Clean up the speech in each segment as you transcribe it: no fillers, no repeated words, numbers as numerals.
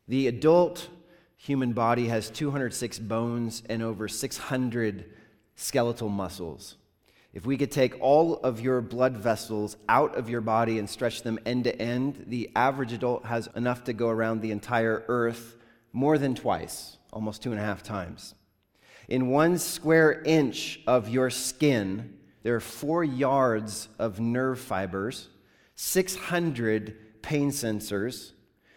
The adult human body has 206 bones and over 600 skeletal muscles. If we could take all of your blood vessels out of your body and stretch them end to end, the average adult has enough to go around the entire earth more than twice, almost 2.5 times. In 1 square inch of your skin, there are 4 yards of nerve fibers, 600 pain sensors,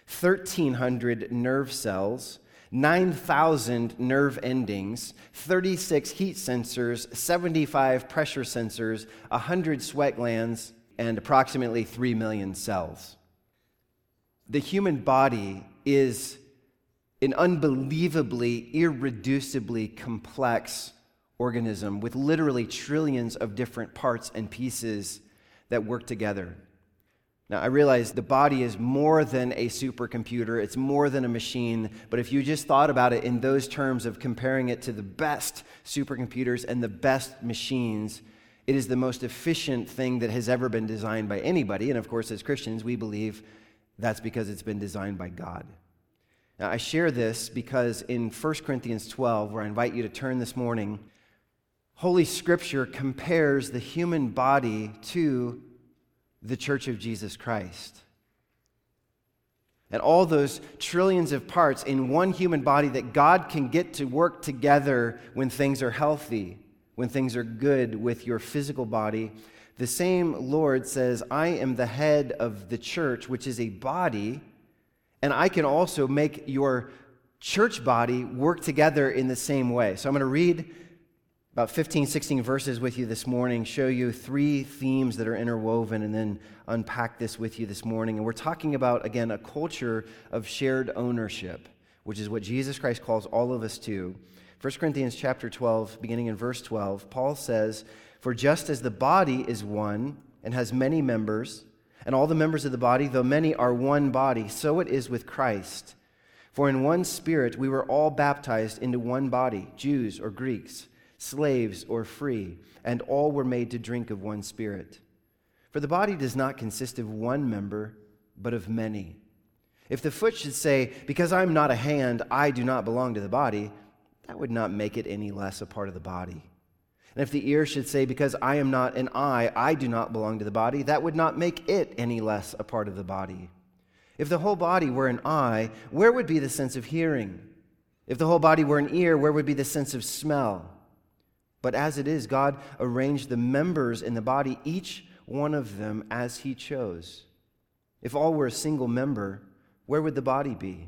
1,300 nerve cells, 9,000 nerve endings, 36 heat sensors, 75 pressure sensors, 100 sweat glands, and approximately 3 million cells. The human body is an unbelievably, irreducibly complex organism with literally trillions of different parts and pieces that work together. Now, I realize the body is more than a supercomputer, it's more than a machine, but if you just thought about it in those terms of comparing it to the best supercomputers and the best machines, it is the most efficient thing that has ever been designed by anybody, and of course, as Christians, we believe that's because it's been designed by God. Now, I share this because in 1 Corinthians 12, where I invite you to turn this morning, Holy Scripture compares the human body to the Church of Jesus Christ. And all those trillions of parts in one human body that God can get to work together when things are healthy, when things are good with your physical body. The same Lord says, I am the head of the church, which is a body, and I can also make your church body work together in the same way. So I'm going to read about 15, 16 verses with you this morning, show you 3 themes that are interwoven, and then unpack this with you this morning. And we're talking about, again, a culture of shared ownership, which is what Jesus Christ calls all of us to. 1 Corinthians chapter 12, beginning in verse 12, Paul says, "For just as the body is one and has many members, and all the members of the body, though many, are one body, so it is with Christ. For in one Spirit we were all baptized into one body, Jews or Greeks, slaves or free, and all were made to drink of one Spirit. For the body does not consist of one member, but of many. If the foot should say, 'Because I am not a hand, I do not belong to the body,' that would not make it any less a part of the body. And if the ear should say, 'Because I am not an eye, I do not belong to the body,' that would not make it any less a part of the body. If the whole body were an eye, where would be the sense of hearing? If the whole body were an ear, where would be the sense of smell? But as it is, God arranged the members in the body, each one of them as He chose. If all were a single member, where would the body be?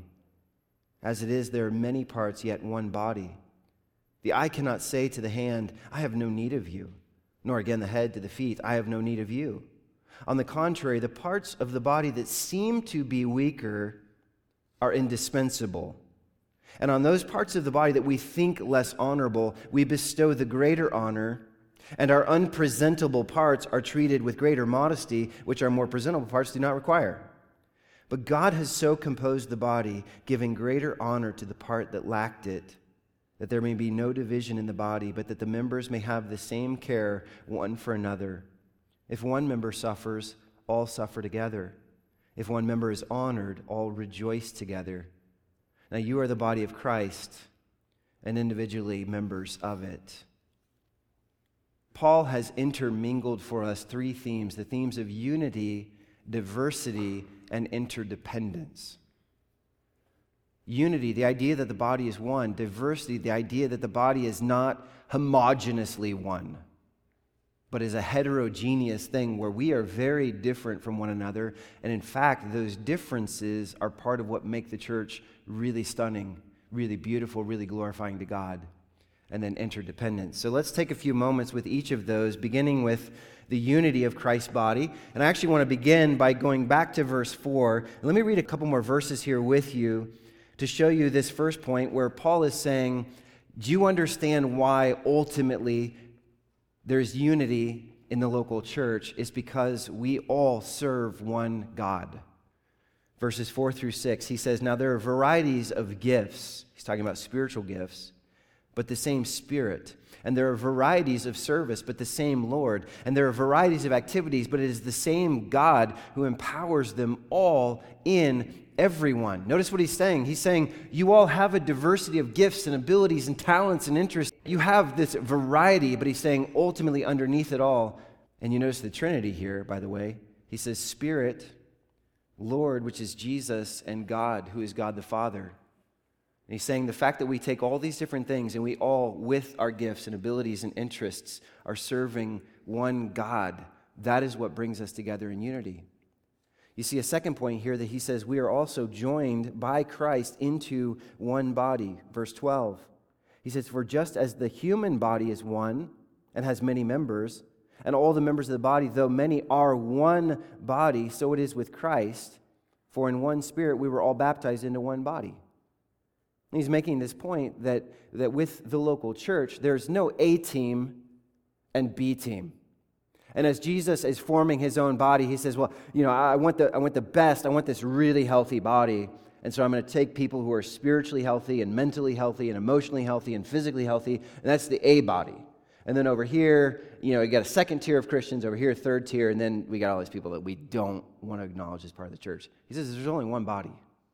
As it is, there are many parts, yet one body. The eye cannot say to the hand, 'I have no need of you,' nor again the head to the feet, 'I have no need of you.' On the contrary, the parts of the body that seem to be weaker are indispensable. And on those parts of the body that we think less honorable, we bestow the greater honor, and our unpresentable parts are treated with greater modesty, which our more presentable parts do not require. But God has so composed the body, giving greater honor to the part that lacked it, that there may be no division in the body, but that the members may have the same care one for another. If one member suffers, all suffer together. If one member is honored, all rejoice together. Now you are the body of Christ, and individually members of it." Paul has intermingled for us 3 themes, the themes of unity, diversity, and interdependence. Unity, the idea that the body is one. Diversity, the idea that the body is not homogeneously one, but is a heterogeneous thing where we are very different from one another. And in fact, those differences are part of what make the church really stunning, really beautiful, really glorifying to God. And then interdependence. So let's take a few moments with each of those, beginning with the unity of Christ's body. And I actually want to begin by going back to verse 4. And let me read a couple more verses here with you to show you this first point where Paul is saying, do you understand why ultimately there's unity in the local church? It's because we all serve one God. Verses 4 through 6, he says, "Now there are varieties of gifts." He's talking about spiritual gifts. but the same Spirit. And there are varieties of service, but the same Lord. And there are varieties of activities, but it is the same God who empowers them all in everyone. Notice what he's saying. He's saying, you all have a diversity of gifts and abilities and talents and interests. You have this variety, but he's saying ultimately underneath it all, and you notice the Trinity here, by the way. He says Spirit, Lord, which is Jesus, and God, who is God the Father. And he's saying the fact that we take all these different things and we all, with our gifts and abilities and interests, are serving one God, that is what brings us together in unity. You see a second point here that he says we are also joined by Christ into one body. Verse 12. He says, for just as the human body is one and has many members, and all the members of the body, though many, are one body, so it is with Christ. For in one Spirit we were all baptized into one body. He's making this point that with the local church, there's no A team and B team. And as Jesus is forming his own body, he says, well, I want the best. I want this really healthy body. And so I'm going to take people who are spiritually healthy and mentally healthy and emotionally healthy and physically healthy, and that's the A body. And then over here, you got a second tier of Christians, over here, third tier, and then we got all these people that we don't want to acknowledge as part of the church. He says there's only one body.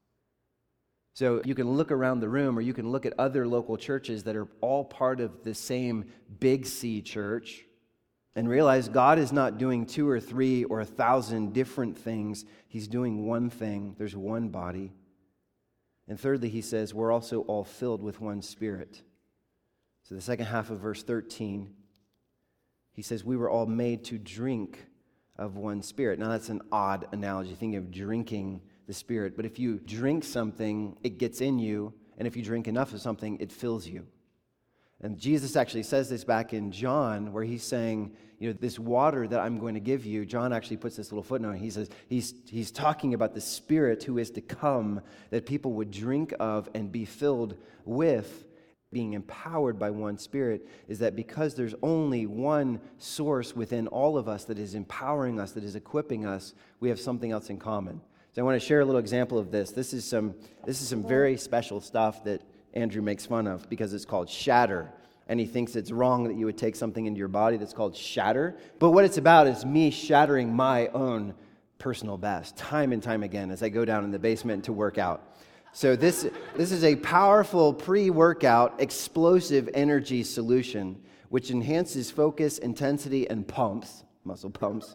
So you can look around the room, or you can look at other local churches that are all part of the same big C church and realize God is not doing 2 or 3 or 1,000 different things. He's doing one thing. There's one body. And thirdly, he says, we're also all filled with one Spirit. So the second half of verse 13, he says, we were all made to drink of one Spirit. Now that's an odd analogy, thinking of drinking the Spirit. But if you drink something, it gets in you. And if you drink enough of something, it fills you. And Jesus actually says this back in John, where he's saying, this water that I'm going to give you, John actually puts this little footnote. He says he's talking about the Spirit who is to come, that people would drink of and be filled with. Being empowered by one Spirit is that because there's only one source within all of us that is empowering us, that is equipping us, we have something else in common. So I want to share a little example of this. This is some very special stuff that Andrew makes fun of because it's called shatter. And he thinks it's wrong that you would take something into your body that's called shatter. But what it's about is me shattering my own personal best time and time again as I go down in the basement to work out. So this is a powerful pre-workout explosive energy solution which enhances focus, intensity, and muscle pumps.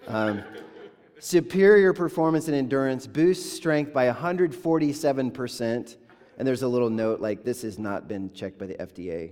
Superior performance and endurance, boosts strength by 147%. And there's a little note like this has not been checked by the FDA.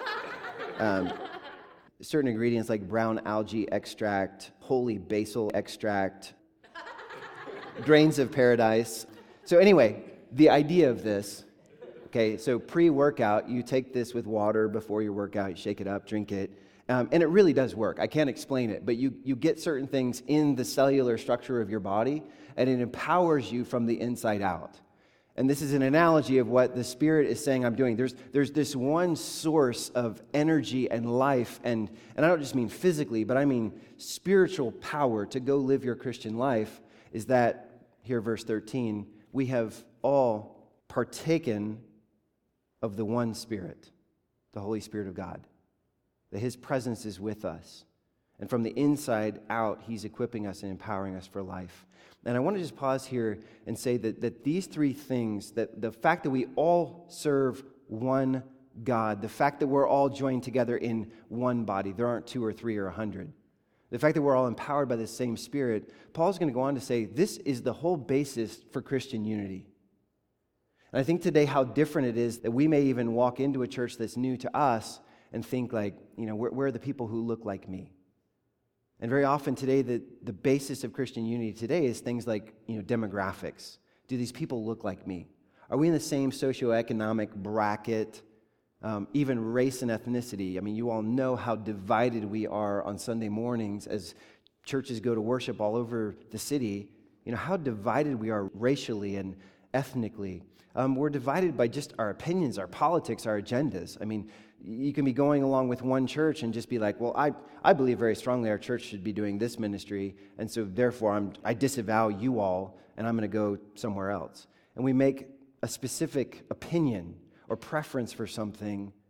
Certain ingredients like brown algae extract, holy basil extract, grains of paradise. So anyway, the idea of this, okay, so pre-workout, you take this with water before your workout, you shake it up, drink it. And it really does work. I can't explain it, but you get certain things in the cellular structure of your body, and it empowers you from the inside out. And this is an analogy of what the Spirit is saying I'm doing. There's this one source of energy and life, and I don't just mean physically, but I mean spiritual power to go live your Christian life, is that, here verse 13, we have all partaken of the one Spirit, the Holy Spirit of God. That His presence is with us. And from the inside out, He's equipping us and empowering us for life. And I want to just pause here and say that these three things, that the fact that we all serve one God, the fact that we're all joined together in one body, there aren't 2 or 3 or 100, the fact that we're all empowered by the same Spirit, Paul's going to go on to say this is the whole basis for Christian unity. And I think today how different it is that we may even walk into a church that's new to us and think like, where are the people who look like me? And very often today, the basis of Christian unity today is things like, demographics. Do these people look like me? Are we in the same socioeconomic bracket, even race and ethnicity? I mean, you all know how divided we are on Sunday mornings as churches go to worship all over the city. How divided we are racially and ethnically. We're divided by just our opinions, our politics, our agendas. I mean, you can be going along with one church and just be like, well, I believe very strongly our church should be doing this ministry, and so therefore I disavow you all, and I'm going to go somewhere else. And we make a specific opinion or preference for something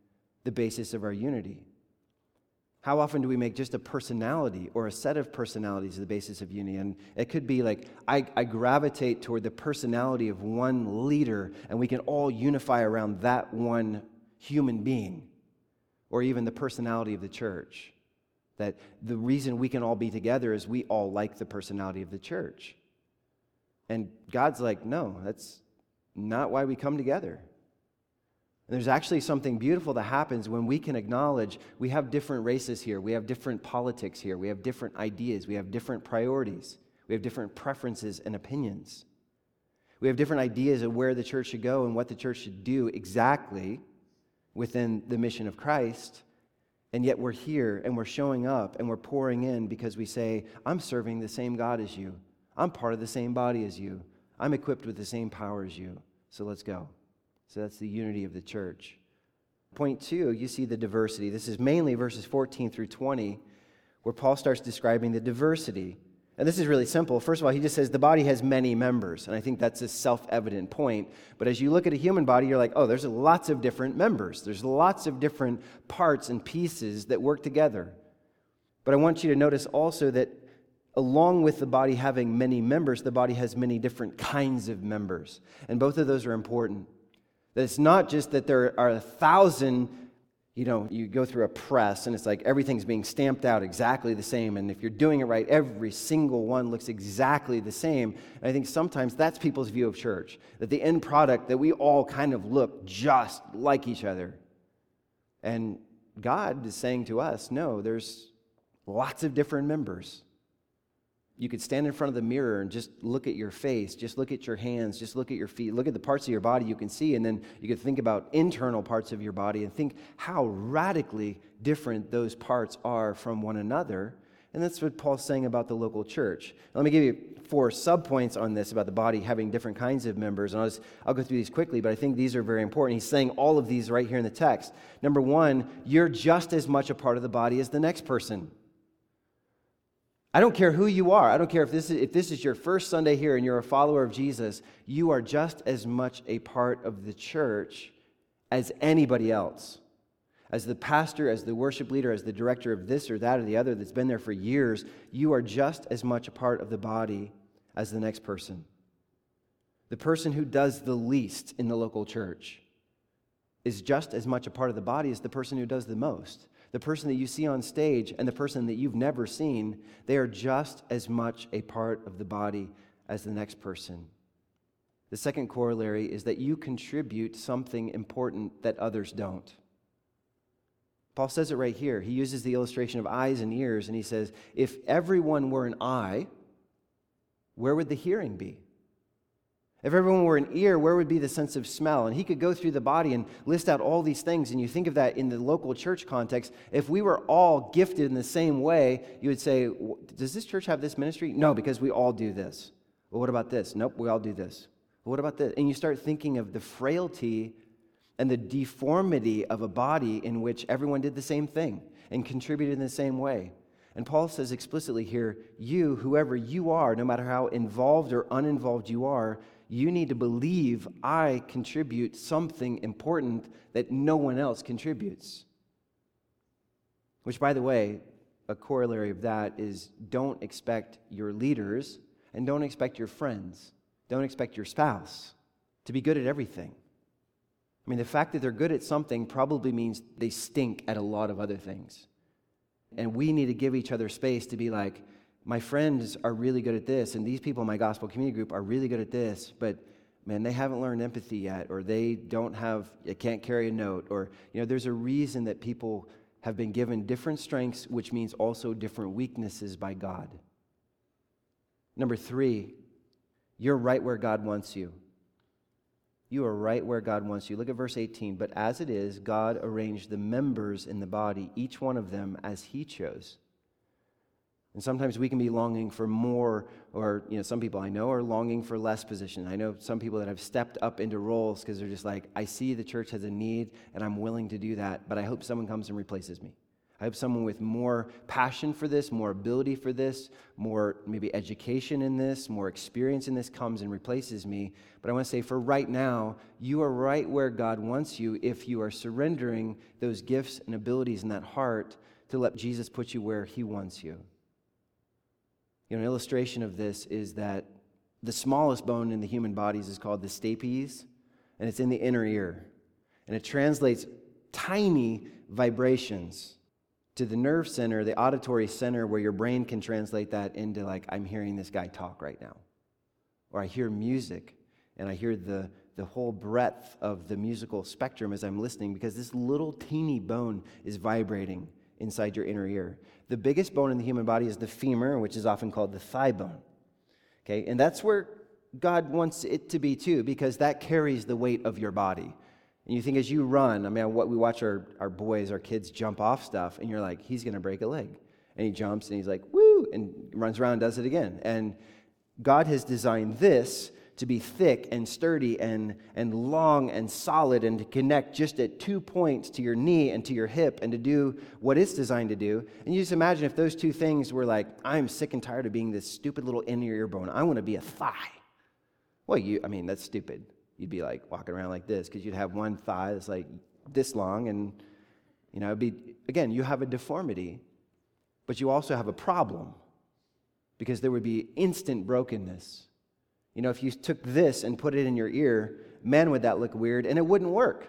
the basis of our unity? How often do we make just a personality or a set of personalities the basis of unity? And it could be like, I gravitate toward the personality of one leader, and we can all unify around that one human being, or even the personality of the church. That the reason we can all be together is we all like the personality of the church. And God's like, no, that's not why we come together. And there's actually something beautiful that happens when we can acknowledge we have different races here, we have different politics here, we have different ideas, we have different priorities, we have different preferences and opinions. We have different ideas of where the church should go and what the church should do exactly within the mission of Christ. And yet we're here and we're showing up and we're pouring in because we say, I'm serving the same God as you. I'm part of the same body as you. I'm equipped with the same power as you. So let's go. So that's the unity of the church. Point 2, you see the diversity. This is mainly verses 14 through 20, where Paul starts describing the diversity. And this is really simple. First of all, he just says the body has many members. And I think that's a self-evident point. But as you look at a human body, you're like, oh, there's lots of different members. There's lots of different parts and pieces that work together. But I want you to notice also that along with the body having many members, the body has many different kinds of members. And both of those are important. That it's not just that there are 1,000, you go through a press and it's like everything's being stamped out exactly the same. And if you're doing it right, every single one looks exactly the same. And I think sometimes that's people's view of church. That the end product, that we all kind of look just like each other. And God is saying to us, no, there's lots of different members. You could stand in front of the mirror and just look at your face, just look at your hands, just look at your feet, look at the parts of your body you can see, and then you could think about internal parts of your body and think how radically different those parts are from one another. And that's what Paul's saying about the local church. Let me give you 4 subpoints on this about the body having different kinds of members, and I'll go through these quickly, but I think these are very important. He's saying all of these right here in the text. Number 1, you're just as much a part of the body as the next person. I don't care who you are. I don't care if this is your first Sunday here and you're a follower of Jesus. You are just as much a part of the church as anybody else. As the pastor, as the worship leader, as the director of this or that or the other that's been there for years, you are just as much a part of the body as the next person. The person who does the least in the local church is just as much a part of the body as the person who does the most. The person that you see on stage and the person that you've never seen, they are just as much a part of the body as the next person. The second corollary is that you contribute something important that others don't. Paul says it right here. He uses the illustration of eyes and ears, and he says, if everyone were an eye, where would the hearing be? If everyone were an ear, where would be the sense of smell? And he could go through the body and list out all these things, and you think of that in the local church context. If we were all gifted in the same way, you would say, does this church have this ministry? No, because we all do this. Well, what about this? Nope, we all do this. Well, what about this? And you start thinking of the frailty and the deformity of a body in which everyone did the same thing and contributed in the same way. And Paul says explicitly here, you, whoever you are, no matter how involved or uninvolved you are, you need to believe I contribute something important that no one else contributes. Which, by the way, a corollary of that is don't expect your leaders and don't expect your friends, don't expect your spouse to be good at everything. I mean, the fact that they're good at something probably means they stink at a lot of other things. And we need to give each other space to be like, my friends are really good at this, and these people in my gospel community group are really good at this, but man, they haven't learned empathy yet, or they can't carry a note, or there's a reason that people have been given different strengths, which means also different weaknesses by God. Number 3, you're right where God wants you. You are right where God wants you. Look at verse 18. But as it is, God arranged the members in the body, each one of them as He chose. And sometimes we can be longing for more, or some people I know are longing for less position. I know some people that have stepped up into roles because they're just like, I see the church has a need and I'm willing to do that, but I hope someone comes and replaces me. I hope someone with more passion for this, more ability for this, more maybe education in this, more experience in this comes and replaces me. But I want to say for right now, you are right where God wants you if you are surrendering those gifts and abilities in that heart to let Jesus put you where he wants you. An illustration of this is that the smallest bone in the human bodies is called the stapes, and it's in the inner ear. And it translates tiny vibrations to the nerve center, the auditory center, where your brain can translate that into like, I'm hearing this guy talk right now. Or I hear music, and I hear the whole breadth of the musical spectrum as I'm listening, because this little teeny bone is vibrating inside your inner ear. The biggest bone in the human body is the femur, which is often called the thigh bone. Okay, and that's where God wants it to be too, because that carries the weight of your body. And you think as you run, what we watch our boys, our kids jump off stuff, and you're like, he's going to break a leg. And he jumps, and he's like, woo, and runs around and does it again. And God has designed this to be thick and sturdy and long and solid and to connect just at 2 points to your knee and to your hip and to do what it's designed to do. And you just imagine if those two things were like, I'm sick and tired of being this stupid little inner ear bone. I want to be a thigh. Well, that's stupid. You'd be like walking around like this because you'd have one thigh that's like this long, and it'd be, again, you have a deformity, but you also have a problem because there would be instant brokenness. If you took this and put it in your ear, man, would that look weird, and it wouldn't work.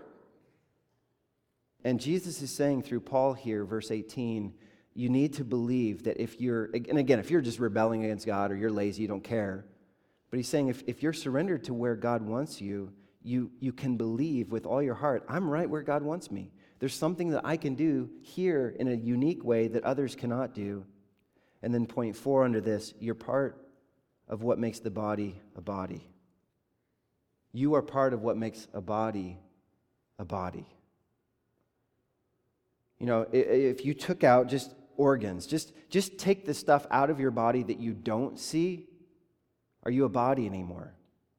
And Jesus is saying through Paul here, verse 18, you need to believe that if you're just rebelling against God or you're lazy, you don't care. But he's saying if you're surrendered to where God wants you, you can believe with all your heart, I'm right where God wants me. There's something that I can do here in a unique way that others cannot do. And then point 4 under this, you're part of what makes the body a body. You are part of what makes a body a body. If you took out just organs, just take the stuff out of your body that you don't see, are you a body anymore?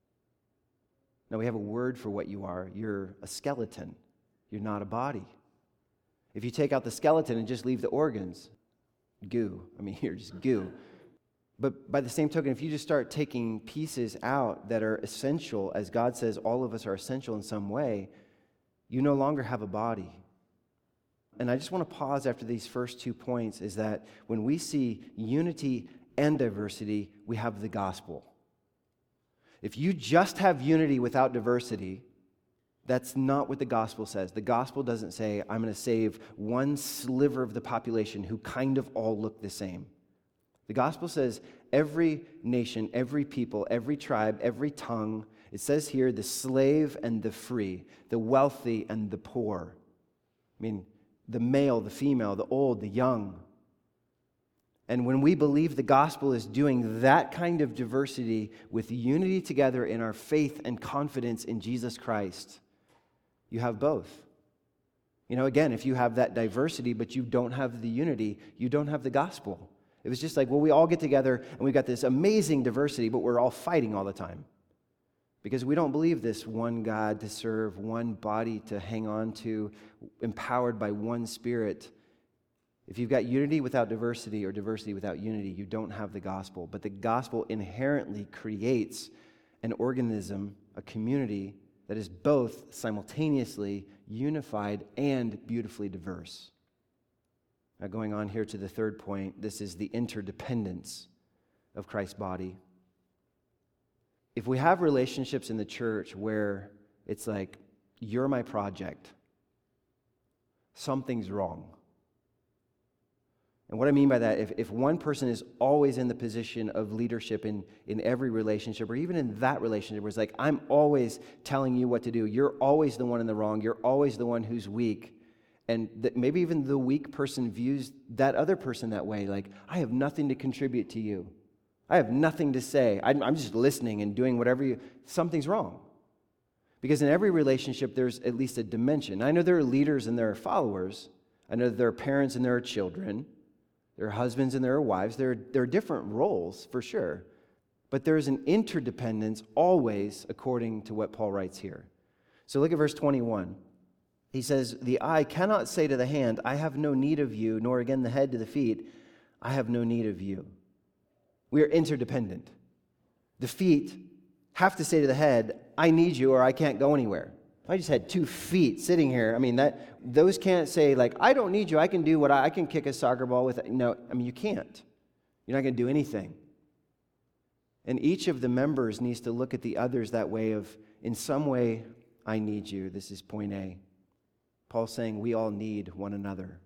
No, we have a word for what you are. You're a skeleton. You're not a body. If you take out the skeleton and just leave the organs, goo. You're just goo. But by the same token, if you just start taking pieces out that are essential, as God says all of us are essential in some way, you no longer have a body. And I just want to pause after these first 2 points, is that when we see unity and diversity, we have the gospel. If you just have unity without diversity, that's not what the gospel says. The gospel doesn't say, I'm going to save one sliver of the population who kind of all look the same. The gospel says every nation, every people, every tribe, every tongue, it says here the slave and the free, the wealthy and the poor. The male, the female, the old, the young. And when we believe the gospel is doing that kind of diversity with unity together in our faith and confidence in Jesus Christ, you have both. Again, if you have that diversity but you don't have the unity, you don't have the gospel. It was just like, we all get together and we've got this amazing diversity, but we're all fighting all the time. Because we don't believe this one God to serve, one body to hang on to, empowered by one Spirit. If you've got unity without diversity or diversity without unity, you don't have the gospel. But the gospel inherently creates an organism, a community that is both simultaneously unified and beautifully diverse. Now, going on here to the third point, this is the interdependence of Christ's body. If we have relationships in the church where it's like, you're my project, something's wrong. And what I mean by that, if one person is always in the position of leadership in every relationship, or even in that relationship where it's like, I'm always telling you what to do, you're always the one in the wrong, you're always the one who's weak, and maybe even the weak person views that other person that way, like, I have nothing to contribute to you. I have nothing to say. I'm just listening and doing whatever something's wrong. Because in every relationship, there's at least a dimension. I know there are leaders and there are followers. I know there are parents and there are children. There are husbands and there are wives. There are different roles, for sure. But there is an interdependence always, according to what Paul writes here. So look at verse 21. He says, the eye cannot say to the hand, I have no need of you, nor again the head to the feet, I have no need of you. We are interdependent. The feet have to say to the head, I need you or I can't go anywhere. If I just had 2 feet sitting here, those can't say like, I don't need you, I can do what I can kick a soccer ball with. No, you can't. You're not going to do anything. And each of the members needs to look at the others that way of, in some way, I need you. This is point A. Paul's saying we all need one another.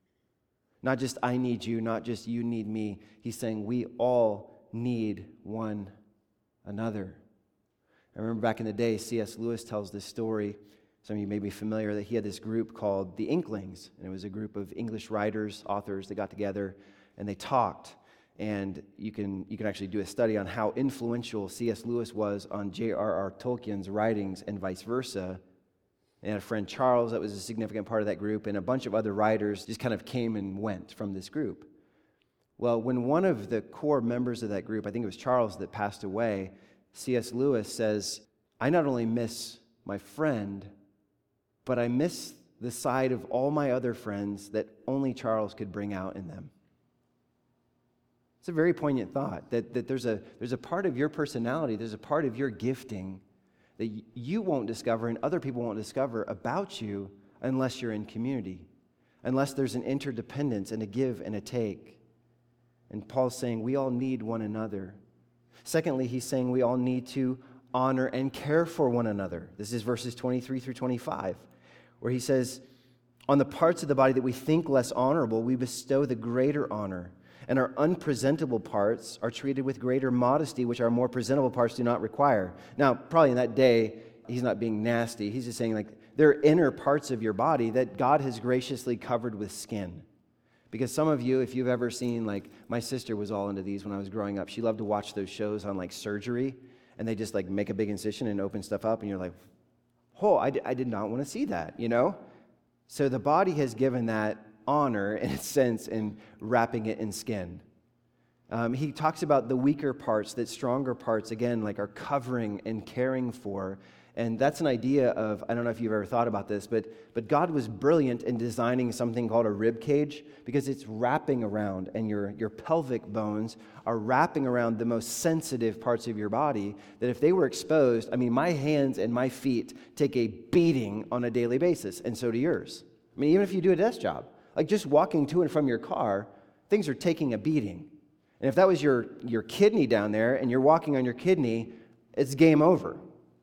Not just I need you, not just you need me. He's saying we all need one another. I remember back in the day, C.S. Lewis tells this story. Some of you may be familiar that he had this group called the Inklings. And it was a group of English writers, authors that got together and they talked. And you can actually do a study on how influential C.S. Lewis was on J.R.R. Tolkien's writings and vice versa. And a friend Charles that was a significant part of that group, and a bunch of other writers just kind of came and went from this group. Well, when one of the core members of that group, I think it was Charles that passed away, C.S. Lewis says, I not only miss my friend, but I miss the side of all my other friends that only Charles could bring out in them. It's a very poignant thought, that there's a part of your personality, there's a part of your gifting that you won't discover and other people won't discover about you unless you're in community, unless there's an interdependence and a give and a take. And Paul's saying we all need one another. Secondly, he's saying we all need to honor and care for one another. This is verses 23 through 25, where he says, on the parts of the body that we think less honorable, we bestow the greater honor. And our unpresentable parts are treated with greater modesty, which our more presentable parts do not require. Now, probably in that day, he's not being nasty. He's just saying, like, there are inner parts of your body that God has graciously covered with skin. Because some of you, if you've ever seen, like, my sister was all into these when I was growing up. She loved to watch those shows on, like, surgery, and they just, like, make a big incision and open stuff up, and you're like, oh, I did not want to see that, you know? So the body has given that honor, in a sense, in wrapping it in skin. He talks about the weaker parts, that stronger parts, again, like are covering and caring for. And that's an idea of, I don't know if you've ever thought about this, but God was brilliant in designing something called a rib cage, because it's wrapping around, and your pelvic bones are wrapping around the most sensitive parts of your body, that if they were exposed, my hands and my feet take a beating on a daily basis, and so do yours. Even if you do a desk job. Like just walking to and from your car, things are taking a beating. And if that was your kidney down there and you're walking on your kidney, it's game over.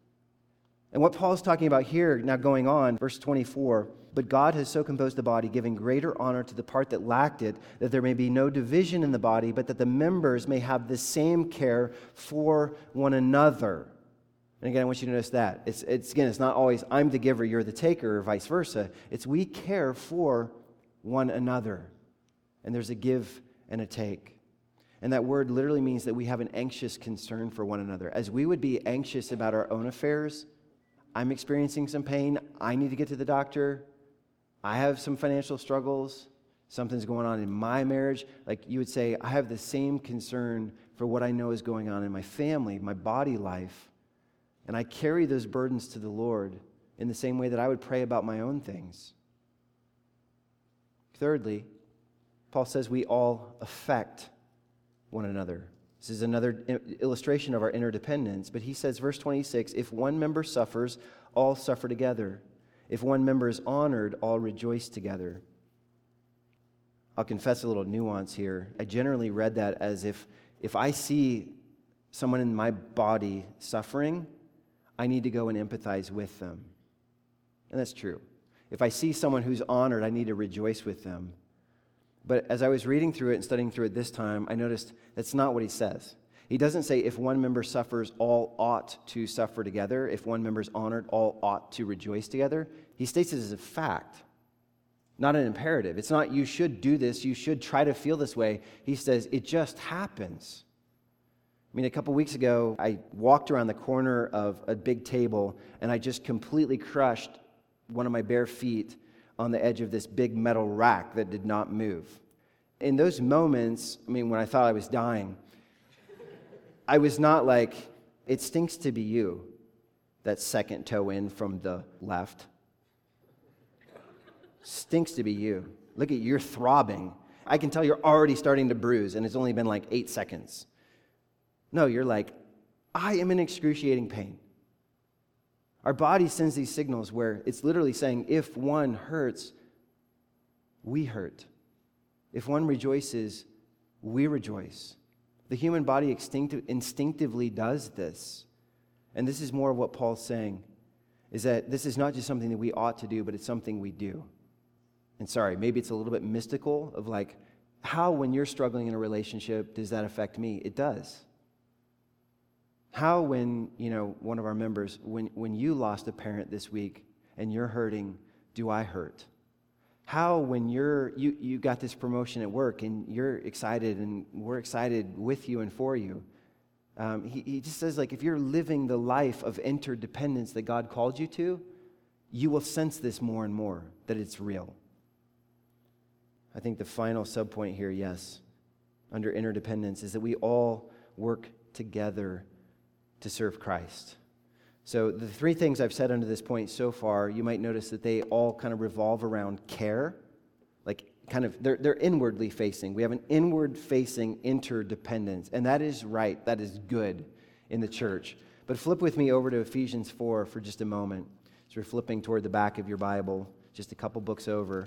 And what Paul's talking about here, now going on, verse 24, but God has so composed the body, giving greater honor to the part that lacked it, that there may be no division in the body, but that the members may have the same care for one another. And again, I want you to notice that. It's not always I'm the giver, you're the taker, or vice versa. It's we care for one another. And there's a give and a take. And that word literally means that we have an anxious concern for one another. As we would be anxious about our own affairs, I'm experiencing some pain, I need to get to the doctor, I have some financial struggles, something's going on in my marriage. Like you would say, I have the same concern for what I know is going on in my family, my body life. And I carry those burdens to the Lord in the same way that I would pray about my own things. Thirdly, Paul says we all affect one another. This is another illustration of our interdependence. But he says, verse 26, if one member suffers, all suffer together. If one member is honored, all rejoice together. I'll confess a little nuance here. I generally read that as if I see someone in my body suffering, I need to go and empathize with them. And that's true. If I see someone who's honored, I need to rejoice with them. But as I was reading through it and studying through it this time, I noticed that's not what he says. He doesn't say if one member suffers, all ought to suffer together. If one member is honored, all ought to rejoice together. He states it as a fact, not an imperative. It's not you should do this, you should try to feel this way. He says it just happens. A couple weeks ago, I walked around the corner of a big table and I just completely crushed one of my bare feet on the edge of this big metal rack that did not move. In those moments, when I thought I was dying, I was not like, it stinks to be you, that second toe in from the left. Stinks to be you. Look at you, you're throbbing. I can tell you're already starting to bruise, and it's only been like 8 seconds. No, you're like, I am in excruciating pain. Our body sends these signals where it's literally saying, if one hurts, we hurt. If one rejoices, we rejoice. The human body instinctively does this. And this is more of what Paul's saying, is that this is not just something that we ought to do, but it's something we do. And sorry, maybe it's a little bit mystical of like, how when you're struggling in a relationship, does that affect me? It does. How when, one of our members, when you lost a parent this week and you're hurting, do I hurt? How when you got this promotion at work and you're excited and we're excited with you and for you. He just says, like, if you're living the life of interdependence that God called you to, you will sense this more and more, that it's real. I think the final subpoint here, yes, under interdependence, is that we all work together to serve Christ. So the 3 things I've said under this point so far, you might notice that they all kind of revolve around care. Like kind of, they're inwardly facing. We have an inward facing interdependence. And that is right. That is good in the church. But flip with me over to Ephesians 4 for just a moment. So we're flipping toward the back of your Bible, just a couple books over.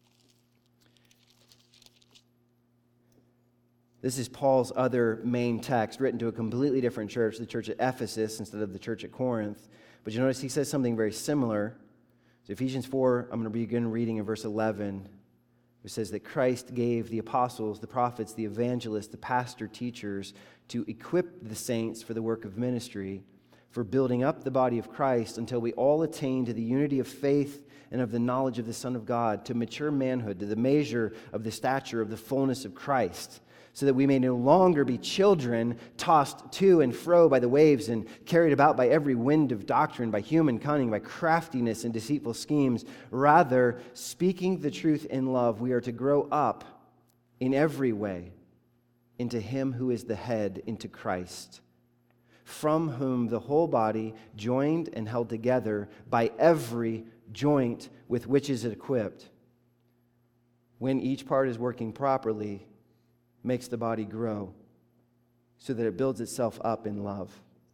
This is Paul's other main text, written to a completely different church, the church at Ephesus instead of the church at Corinth. But you notice he says something very similar. So Ephesians 4, I'm going to begin reading in verse 11. It says that Christ gave the apostles, the prophets, the evangelists, the pastor teachers to equip the saints for the work of ministry, for building up the body of Christ until we all attain to the unity of faith and of the knowledge of the Son of God, to mature manhood, to the measure of the stature of the fullness of Christ, so that we may no longer be children tossed to and fro by the waves and carried about by every wind of doctrine, by human cunning, by craftiness and deceitful schemes. Rather, speaking the truth in love, we are to grow up in every way into Him who is the head, into Christ, from whom the whole body, joined and held together by every joint with which is equipped, when each part is working properly, makes the body grow so that it builds itself up in love.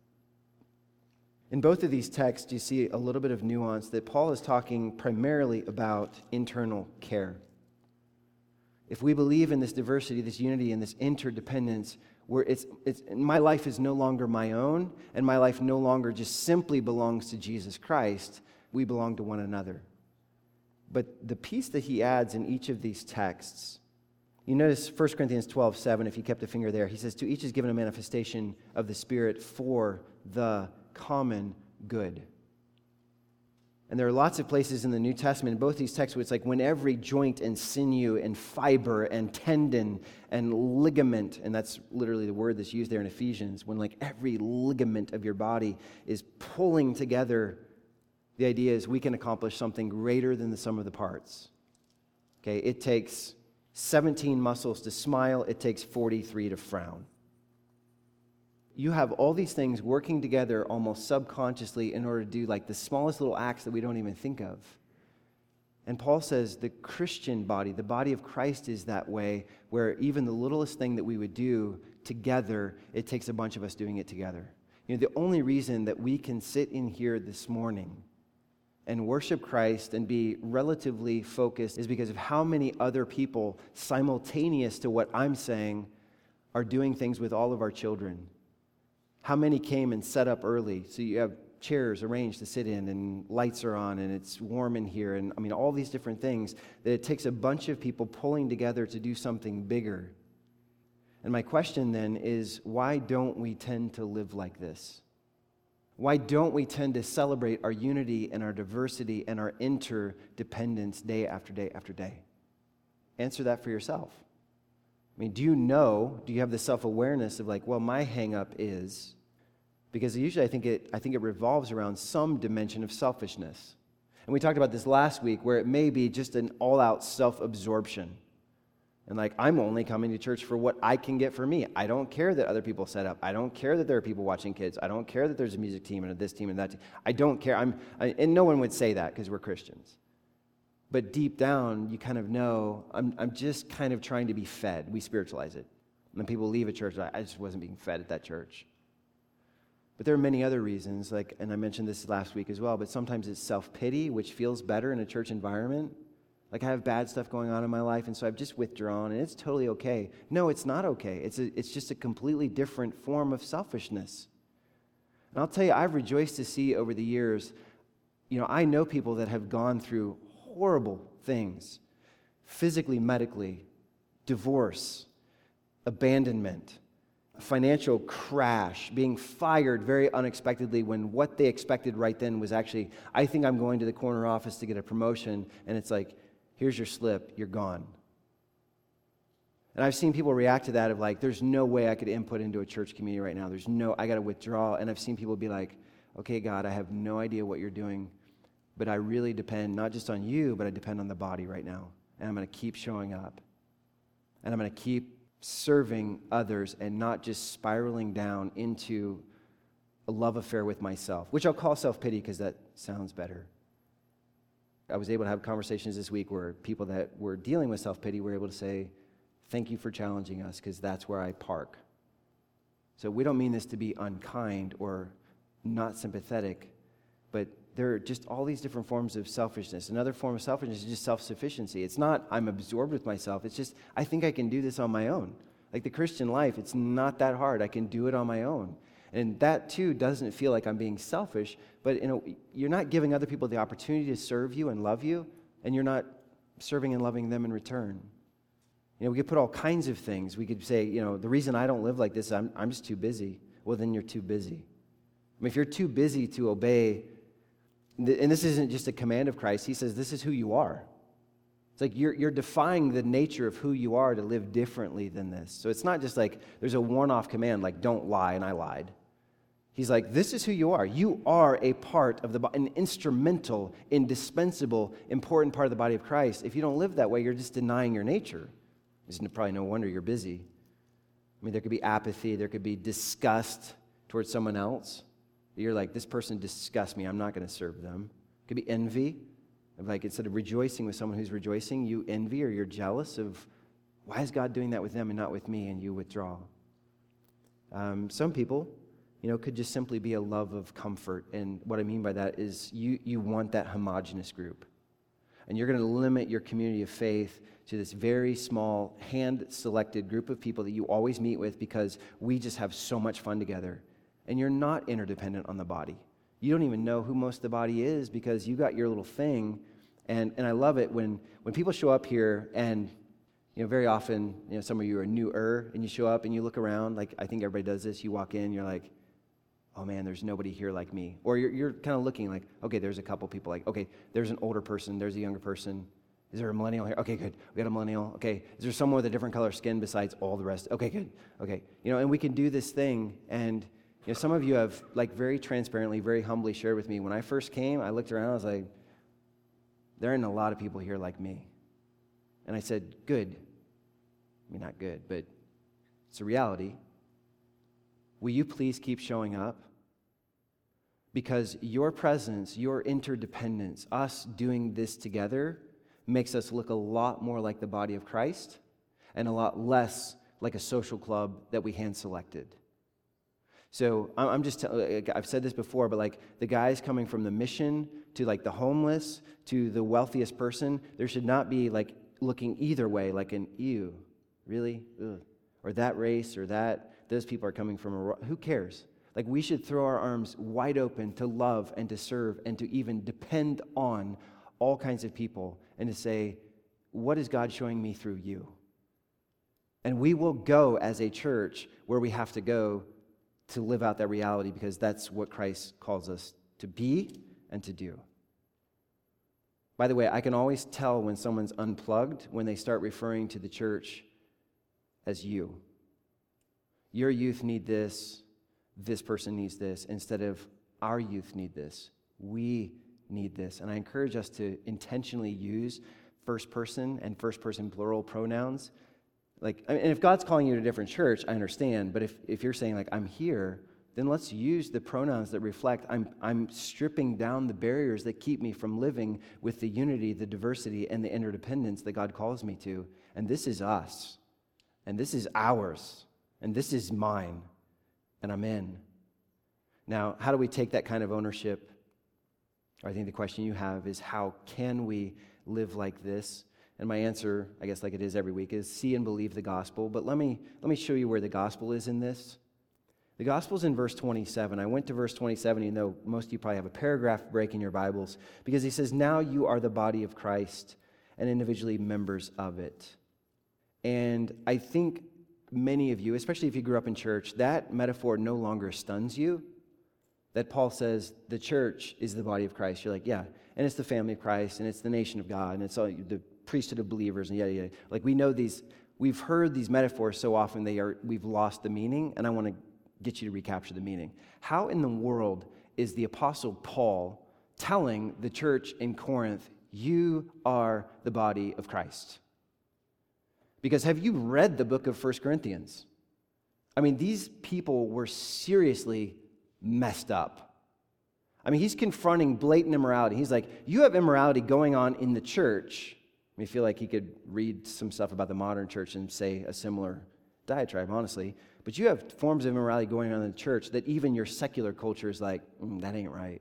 In both of these texts, you see a little bit of nuance that Paul is talking primarily about internal care. If we believe in this diversity, this unity, and this interdependence, where it's my life is no longer my own, and my life no longer just simply belongs to Jesus Christ, we belong to one another. But the piece that he adds in each of these texts, you notice 1 Corinthians 12:7, if you kept a finger there, he says, to each is given a manifestation of the Spirit for the common good. And there are lots of places in the New Testament, in both these texts, where it's like when every joint and sinew and fiber and tendon and ligament, and that's literally the word that's used there in Ephesians, when like every ligament of your body is pulling together, the idea is we can accomplish something greater than the sum of the parts. Okay, it takes 17 muscles to smile, it takes 43 to frown. You have all these things working together almost subconsciously in order to do like the smallest little acts that we don't even think of. And Paul says the Christian body, the body of Christ, is that way, where even the littlest thing that we would do together, it takes a bunch of us doing it together. You know, the only reason that we can sit in here this morning and worship Christ and be relatively focused is because of how many other people simultaneous to what I'm saying are doing things with all of our children. How many came and set up early so you have chairs arranged to sit in and lights are on and it's warm in here, and I mean all these different things, that it takes a bunch of people pulling together to do something bigger. And my question then is, why don't we tend to live like this? Why don't we tend to celebrate our unity and our diversity and our interdependence day after day after day? Answer that for yourself. I mean, do you have the self-awareness of like, well, my hang-up is, because usually I think it revolves around some dimension of selfishness. And we talked about this last week, where it may be just an all-out self-absorption. And like, I'm only coming to church for what I can get for me. I don't care that other people set up. I don't care that there are people watching kids. I don't care that there's a music team and this team and that team. I don't care. And no one would say that because we're Christians. But deep down, you kind of know, I'm just kind of trying to be fed. We spiritualize it. When people leave a church, I just wasn't being fed at that church. But there are many other reasons, and I mentioned this last week as well, but sometimes it's self-pity, which feels better in a church environment. Like I have bad stuff going on in my life, and so I've just withdrawn, and it's totally okay. No, it's not okay. It's just a completely different form of selfishness. And I'll tell you, I've rejoiced to see over the years, I know people that have gone through horrible things, physically, medically, divorce, abandonment, financial crash, being fired very unexpectedly when what they expected right then was actually, I think I'm going to the corner office to get a promotion, and it's like, here's your slip, you're gone. And I've seen people react to that of like, there's no way I could input into a church community right now. I got to withdraw. And I've seen people be like, okay, God, I have no idea what you're doing, but I really depend not just on you, but I depend on the body right now. And I'm going to keep showing up. And I'm going to keep serving others and not just spiraling down into a love affair with myself, which I'll call self-pity because that sounds better. I was able to have conversations this week where people that were dealing with self-pity were able to say, thank you for challenging us because that's where I park. So we don't mean this to be unkind or not sympathetic, but there are just all these different forms of selfishness. Another form of selfishness is just self-sufficiency. It's not I'm absorbed with myself. It's just I think I can do this on my own. Like the Christian life, it's not that hard. I can do it on my own. And that too doesn't feel like I'm being selfish, but you're not giving other people the opportunity to serve you and love you, and you're not serving and loving them in return. We could put all kinds of things. We could say, the reason I don't live like this, I'm just too busy. Well, then you're too busy. If you're too busy to obey, and this isn't just a command of Christ, he says this is who you are. It's like you're defying the nature of who you are to live differently than this. So it's not just like there's a one-off command like don't lie, and I lied. He's like, this is who you are. You are a part of an instrumental, indispensable, important part of the body of Christ. If you don't live that way, you're just denying your nature. It's probably no wonder you're busy. There could be apathy. There could be disgust towards someone else. You're like, this person disgusts me. I'm not going to serve them. It could be envy. Like instead of rejoicing with someone who's rejoicing, you envy or you're jealous of, why is God doing that with them and not with me? And you withdraw. Some people, could just simply be a love of comfort. And what I mean by that is you want that homogenous group. And you're going to limit your community of faith to this very small, hand-selected group of people that you always meet with because we just have so much fun together. And you're not interdependent on the body. You don't even know who most of the body is because you got your little thing. And I love it when people show up here and, very often, some of you are newer and you show up and you look around, like I think everybody does this. You walk in, you're like, oh man, there's nobody here like me. Or you're kind of looking like, okay, there's a couple people like, okay, there's an older person, there's a younger person. Is there a millennial here? Okay, good. We got a millennial. Okay, is there someone with a different color skin besides all the rest? Okay, good. Okay, and we can do this thing. And some of you have very transparently, very humbly shared with me. When I first came, I looked around. I was like, there aren't a lot of people here like me. And I said, good. Not good, but it's a reality. Will you please keep showing up? Because your presence, your interdependence, us doing this together makes us look a lot more like the body of Christ and a lot less like a social club that we hand-selected. So I've said this before, but the guys coming from the mission to the homeless to the wealthiest person, there should not be looking either way, like an ew, really? Ugh. Or that race or those people are coming from who cares? We should throw our arms wide open to love and to serve and to even depend on all kinds of people and to say, what is God showing me through you? And we will go as a church where we have to go to live out that reality because that's what Christ calls us to be and to do. By the way, I can always tell when someone's unplugged when they start referring to the church as you. Your youth need this person needs this, instead of our youth need this. We need this. And I encourage us to intentionally use first person and first person plural pronouns. And if God's calling you to a different church, I understand. But if you're saying I'm here, then let's use the pronouns that reflect I'm stripping down the barriers that keep me from living with the unity, the diversity, and the interdependence that God calls me to. And this is us. And this is ours. And this is mine. And I'm in. Now, how do we take that kind of ownership? I think the question you have is, how can we live like this? And my answer, I guess like it is every week, is see and believe the gospel. But let me show you where the gospel is in this. The gospel's in verse 27. I went to verse 27, you know, most of you probably have a paragraph break in your Bibles, because he says, now you are the body of Christ and individually members of it. And I think many of you, especially if you grew up in church, that metaphor no longer stuns you. That Paul says the church is the body of Christ. You're like, yeah, and it's the family of Christ, and it's the nation of God, and it's all the priesthood of believers, and yada, yada. Like, we know these, we've heard these metaphors so often we've lost the meaning, and I want to get you to recapture the meaning. How in the world is the Apostle Paul telling the church in Corinth, you are the body of Christ? Because have you read the book of 1 Corinthians? I mean, these people were seriously messed up. I mean, he's confronting blatant immorality. He's like, you have immorality going on in the church. I feel like he could read some stuff about the modern church and say a similar diatribe, honestly. But you have forms of immorality going on in the church that even your secular culture is like, that ain't right.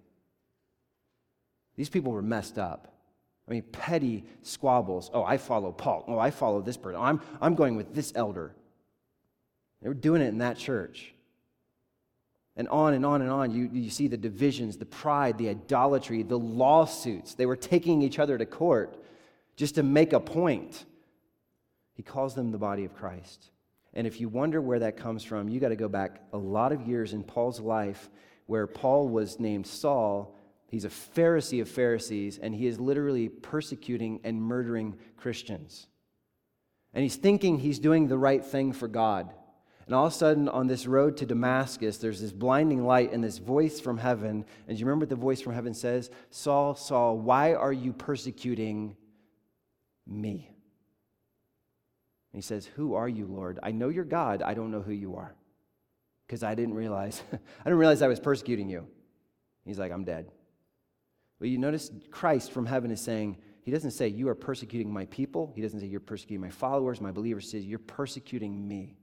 These people were messed up. I mean, petty squabbles. Oh, I follow Paul. Oh, I follow this person. I'm going with this elder. They were doing it in that church. And on and on and on. You see the divisions, the pride, the idolatry, the lawsuits. They were taking each other to court just to make a point. He calls them the body of Christ. And if you wonder where that comes from, you got to go back a lot of years in Paul's life where Paul was named Saul. He's a Pharisee of Pharisees, and he is literally persecuting and murdering Christians. And he's thinking he's doing the right thing for God. And all of a sudden, on this road to Damascus, there's this blinding light and this voice from heaven. And do you remember what the voice from heaven says? Saul, Saul, why are you persecuting me? And he says, who are you, Lord? I know you're God. I don't know who you are. Because I didn't realize I was persecuting you. He's like, I'm dead. But you notice Christ from heaven is saying, he doesn't say you are persecuting my people. He doesn't say you're persecuting my followers, my believers. He says you're persecuting me.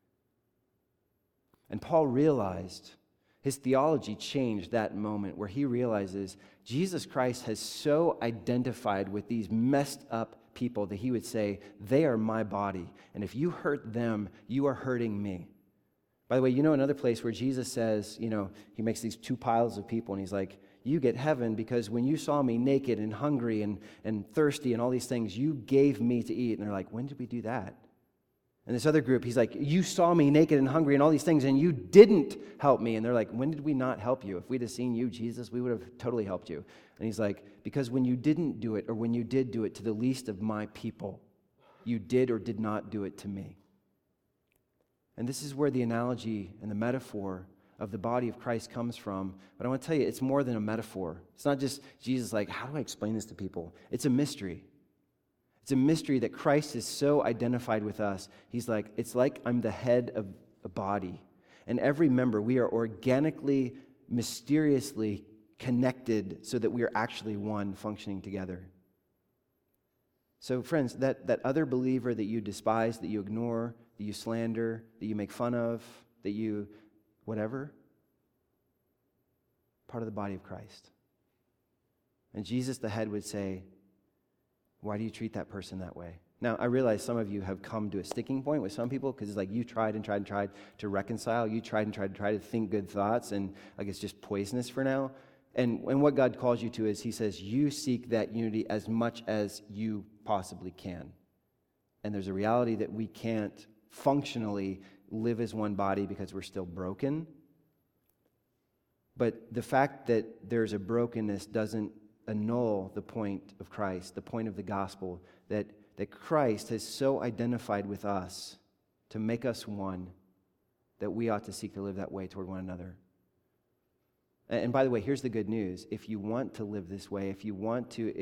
And Paul realized, his theology changed that moment where he realizes Jesus Christ has so identified with these messed up people that he would say, they are my body. And if you hurt them, you are hurting me. By the way, you know another place where Jesus says, he makes these two piles of people and he's like, you get heaven because when you saw me naked and hungry and thirsty and all these things, you gave me to eat. And they're like, when did we do that? And this other group, he's like, you saw me naked and hungry and all these things and you didn't help me. And they're like, when did we not help you? If we'd have seen you, Jesus, we would have totally helped you. And he's like, because when you didn't do it or when you did do it to the least of my people, you did or did not do it to me. And this is where the analogy and the metaphor of the body of Christ comes from. But I want to tell you, it's more than a metaphor. It's not just Jesus like, how do I explain this to people? It's a mystery. It's a mystery that Christ is so identified with us. He's like, it's like I'm the head of a body. And every member, we are organically, mysteriously connected so that we are actually one functioning together. So friends, that other believer that you despise, that you ignore, that you slander, that you make fun of, that you whatever, part of the body of Christ. And Jesus, the head, would say, why do you treat that person that way? Now, I realize some of you have come to a sticking point with some people because it's like you tried and tried and tried to reconcile. You tried and tried and tried to think good thoughts, and like it's just poisonous for now. And what God calls you to is he says, you seek that unity as much as you possibly can. And there's a reality that we can't functionally live as one body because we're still broken. But the fact that there's a brokenness doesn't annul the point of Christ, the point of the gospel, that Christ has so identified with us to make us one that we ought to seek to live that way toward one another. And by the way, here's the good news. If you want to live this way, if you want to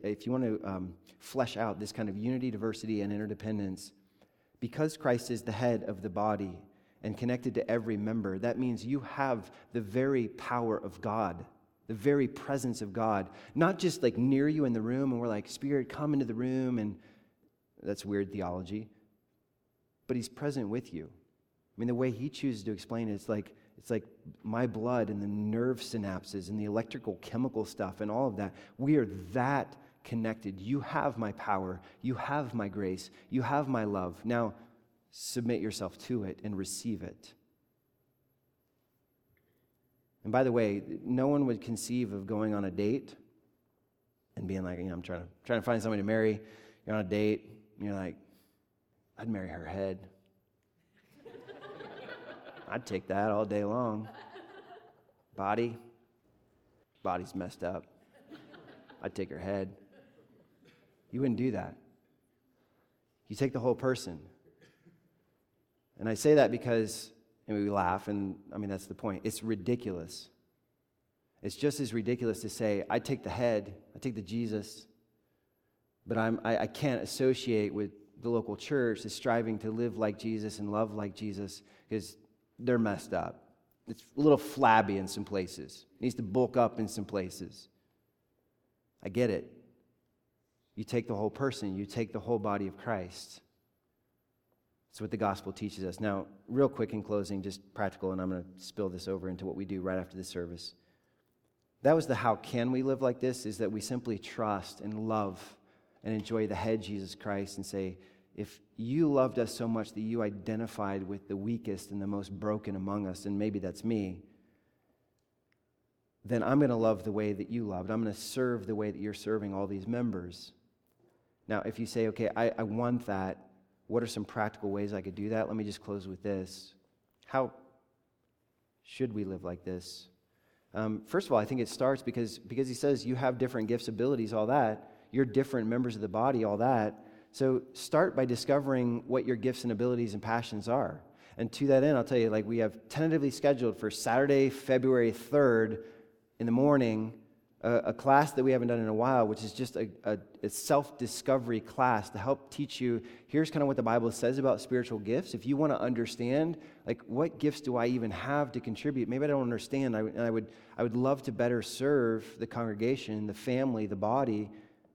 flesh out this kind of unity, diversity, and interdependence, because Christ is the head of the body, and connected to every member, that means you have the very power of God, the very presence of God, not just like near you in the room and we're like, Spirit, come into the room, and that's weird theology, but he's present with you. I mean, the way he chooses to explain it, it's like my blood and the nerve synapses and the electrical chemical stuff and all of that. We are that connected. You have my power. You have my grace. You have my love. Now, submit yourself to it and receive it. And by the way, no one would conceive of going on a date and being like, I'm trying to find somebody to marry. You're on a date, and you're like, I'd marry her head. I'd take that all day long. Body's messed up. I'd take her head. You wouldn't do that. You take the whole person. And I say that because, and we laugh, and I mean, that's the point. It's ridiculous. It's just as ridiculous to say, I take the head, I take the Jesus, but I can't associate with the local church that's striving to live like Jesus and love like Jesus because they're messed up. It's a little flabby in some places. It needs to bulk up in some places. I get it. You take the whole person. You take the whole body of Christ. That's what the gospel teaches us. Now, real quick in closing, just practical, and I'm going to spill this over into what we do right after the service. That was the how can we live like this, is that we simply trust and love and enjoy the head, Jesus Christ, and say, if you loved us so much that you identified with the weakest and the most broken among us, and maybe that's me, then I'm going to love the way that you loved. I'm going to serve the way that you're serving all these members. Now, if you say, okay, I want that, what are some practical ways I could do that? Let me just close with this. How should we live like this? First of all, I think it starts because he says you have different gifts, abilities, all that. You're different members of the body, all that. So start by discovering what your gifts and abilities and passions are. And to that end, I'll tell you, like we have tentatively scheduled for Saturday, February 3rd in the morning, a class that we haven't done in a while, which is just a self-discovery class to help teach you, here's kind of what the Bible says about spiritual gifts. If you want to understand, like, what gifts do I even have to contribute? Maybe I don't understand. I would love to better serve the congregation, the family, the body.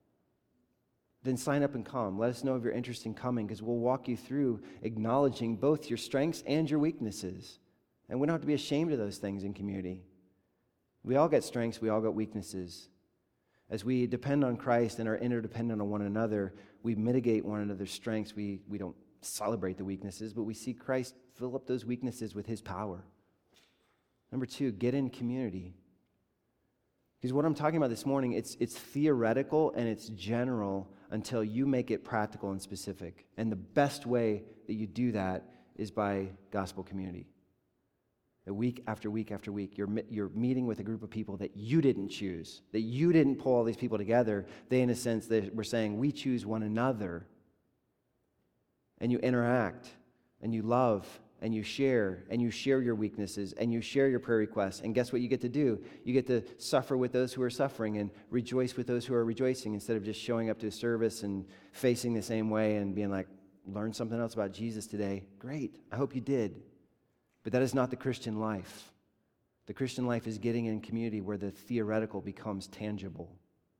Then sign up and come. Let us know if you're interested in coming, because we'll walk you through acknowledging both your strengths and your weaknesses. And we don't have to be ashamed of those things in community. We all got strengths, we all got weaknesses. As we depend on Christ and are interdependent on one another, we mitigate one another's strengths. We don't celebrate the weaknesses, but we see Christ fill up those weaknesses with his power. Number 2, get in community. Because what I'm talking about this morning, it's theoretical and it's general until you make it practical and specific. And the best way that you do that is by gospel community. Week after week after week, you're meeting with a group of people that you didn't choose, that you didn't pull all these people together. They, in a sense, they were saying, we choose one another. And you interact, and you love, and you share your weaknesses, and you share your prayer requests. And guess what you get to do? You get to suffer with those who are suffering and rejoice with those who are rejoicing, instead of just showing up to a service and facing the same way and being like, learn something else about Jesus today. Great, I hope you did. But that is not the Christian life. The Christian life is getting in community where the theoretical becomes tangible.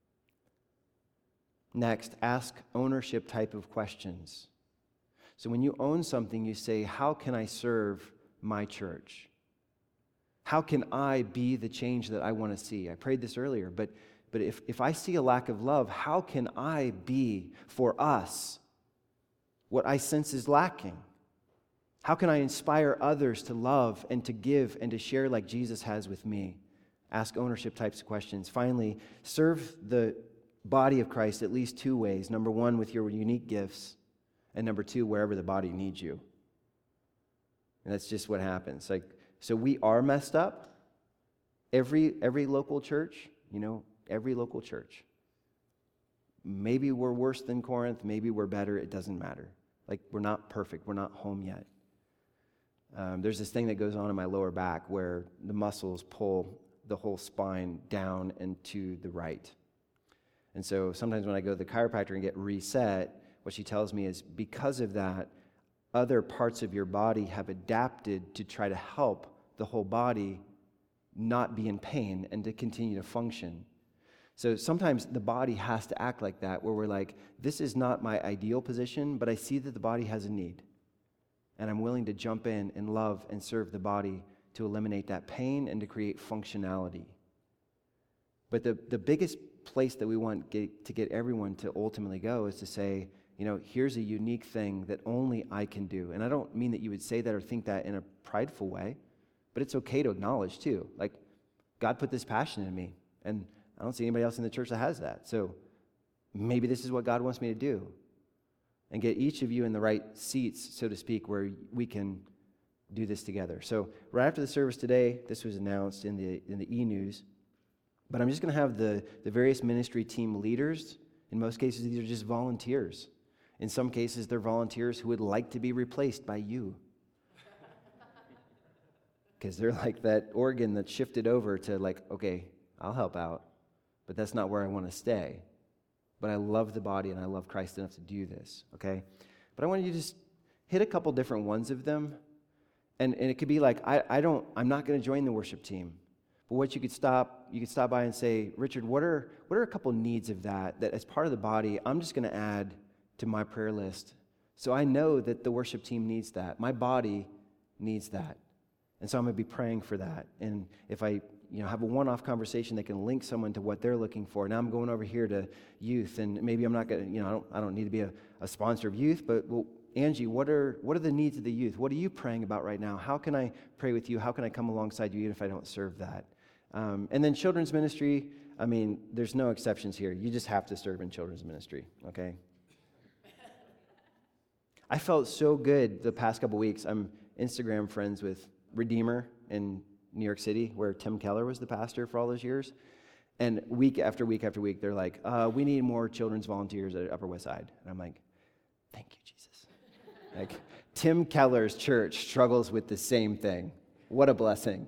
Next, ask ownership type of questions. So when you own something, you say, how can I serve my church? How can I be the change that I want to see? I prayed this earlier, but if I see a lack of love, how can I be for us what I sense is lacking? How can I inspire others to love and to give and to share like Jesus has with me? Ask ownership types of questions. Finally, serve the body of Christ at least 2 ways. Number 1, with your unique gifts. And number 2, wherever the body needs you. And that's just what happens. So we are messed up. Every local church, every local church. Maybe we're worse than Corinth. Maybe we're better. It doesn't matter. We're not perfect. We're not home yet. There's this thing that goes on in my lower back where the muscles pull the whole spine down and to the right. And so sometimes when I go to the chiropractor and get reset, what she tells me is, because of that, other parts of your body have adapted to try to help the whole body not be in pain and to continue to function. So sometimes the body has to act like that, where we're like, this is not my ideal position, but I see that the body has a need. And I'm willing to jump in and love and serve the body to eliminate that pain and to create functionality. But the biggest place that we want to get everyone to ultimately go is to say, here's a unique thing that only I can do. And I don't mean that you would say that or think that in a prideful way, but it's okay to acknowledge too. Like, God put this passion in me, and I don't see anybody else in the church that has that. So maybe this is what God wants me to do. And get each of you in the right seats, so to speak, where we can do this together. So right after the service today, this was announced in the e-news, but I'm just going to have the various ministry team leaders. In most cases, these are just volunteers. In some cases, they're volunteers who would like to be replaced by you. Because they're like that organ that shifted over to like, okay, I'll help out, but that's not where I want to stay. But I love the body and I love Christ enough to do this, okay? But I want you to just hit a couple different ones of them. And it could be like, I'm not going to join the worship team. But what you could stop by and say, Richard, what are a couple needs of that as part of the body, I'm just going to add to my prayer list. So I know that the worship team needs that. My body needs that. And so I'm going to be praying for that. And if I have a one-off conversation that can link someone to what they're looking for. Now I'm going over here to youth, and maybe I'm not going to, I don't need to be a sponsor of youth, but well, Angie, what are the needs of the youth? What are you praying about right now? How can I pray with you? How can I come alongside you even if I don't serve that? And then children's ministry, there's no exceptions here. You just have to serve in children's ministry, okay? I felt so good the past couple weeks. I'm Instagram friends with Redeemer in New York City, where Tim Keller was the pastor for all those years. And week after week after week, they're like, we need more children's volunteers at Upper West Side. And I'm like, thank you, Jesus. Like, Tim Keller's church struggles with the same thing. What a blessing,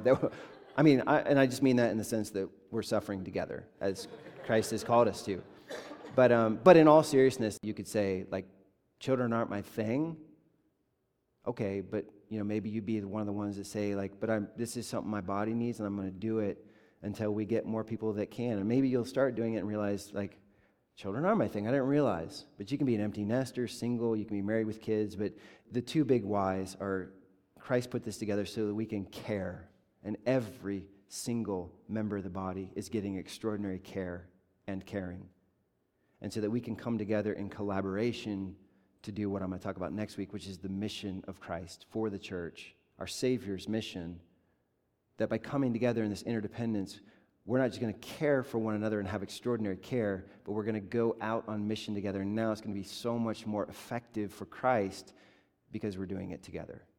I just mean that in the sense that we're suffering together as Christ has called us to. But in all seriousness, you could say, like, children aren't my thing. Okay, but maybe you'd be one of the ones that say, like, but this is something my body needs, and I'm going to do it until we get more people that can. And maybe you'll start doing it and realize, like, children are my thing. I didn't realize. But you can be an empty nester, single, you can be married with kids, but the two big whys are Christ put this together so that we can care, and every single member of the body is getting extraordinary care and caring. And so that we can come together in collaboration to do what I'm going to talk about next week, which is the mission of Christ for the church, our Savior's mission, that by coming together in this interdependence, we're not just going to care for one another and have extraordinary care, but we're going to go out on mission together. And now it's going to be so much more effective for Christ because we're doing it together.